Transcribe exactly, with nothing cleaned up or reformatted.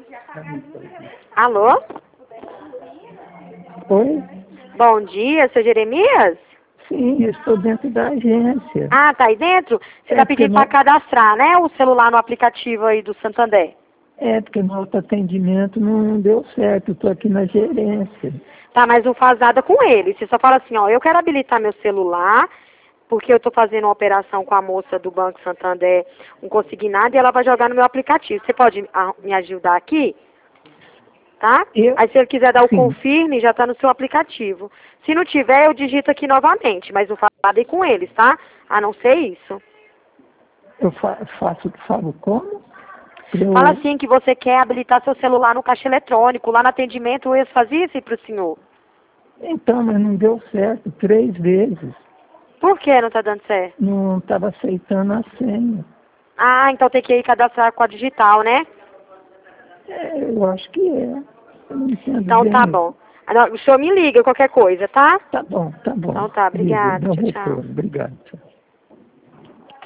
Alô? Oi? Bom dia, seu Jeremias? Sim, eu estou dentro da agência. Ah, tá aí dentro? Você É tá porque pedindo não- para cadastrar, né? O celular no aplicativo aí do Santander. É, porque no autoatendimento não deu certo, estou aqui na gerência. Tá, mas não faz nada com ele. Você só fala assim, ó, eu quero habilitar meu celular, porque eu tô fazendo uma operação com a moça do Banco Santander, um consignado, e ela vai jogar no meu aplicativo. Você pode ah, me ajudar aqui? Tá? Eu, Aí se ele quiser dar o sim, confirme, já tá no seu aplicativo. Se não tiver, eu digito aqui novamente, mas não faz nada aí com eles, tá? A não ser isso. eu fa faço, falo como? Eu, Fala assim que você quer habilitar seu celular no caixa eletrônico, lá no atendimento eles faziam isso para o senhor. então, mas não deu certo, três vezes. Por que não tá dando certo? Não estava aceitando a senha. Ah, então tem que ir cadastrar com a digital, né? É, eu acho que é. Eu não entendo Então tá bem. bom. Ah, não, o senhor me liga qualquer coisa, tá? Tá bom, tá bom. Então tá, Liga, obrigada. dá um Tchau, tchau. retorno. Obrigado. Tchau.